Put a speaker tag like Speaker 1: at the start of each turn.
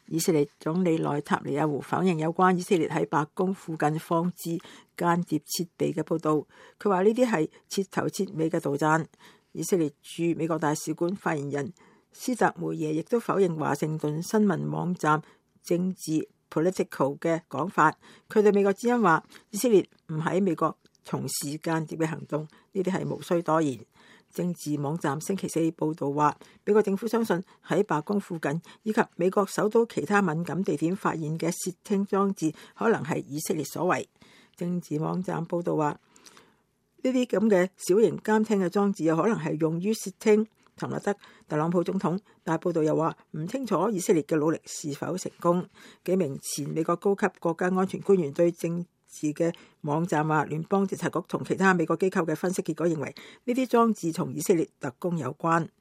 Speaker 1: 以色列總理內塔尼亞胡否認有關以色列喺白宮附近放置間諜設備嘅報導，佢話呢啲係徹頭徹尾嘅杜撰。以色列駐美國大使館發言人斯特梅耶亦都否認華盛頓新聞網站政治 Political 嘅講法。佢對美國之音話：以色列唔喺美國從事間諜嘅行動，呢啲係無需多言。政治網站星期四報導話，美國政府相信喺白宮附近以及美國首都其他敏感地點發現嘅竊聽裝置，可能係以色列所為。政治網站報導話，呢啲咁嘅小型監聽嘅裝置有可能係用於竊聽唐納德特朗普總統，但報導又話唔清楚以色列嘅努力是否成功。幾名前美國高級國家安全官員對政治嘅網站話，聯邦調查局同其他美國機構嘅分析結果認為，呢啲裝置同以色列特工有關。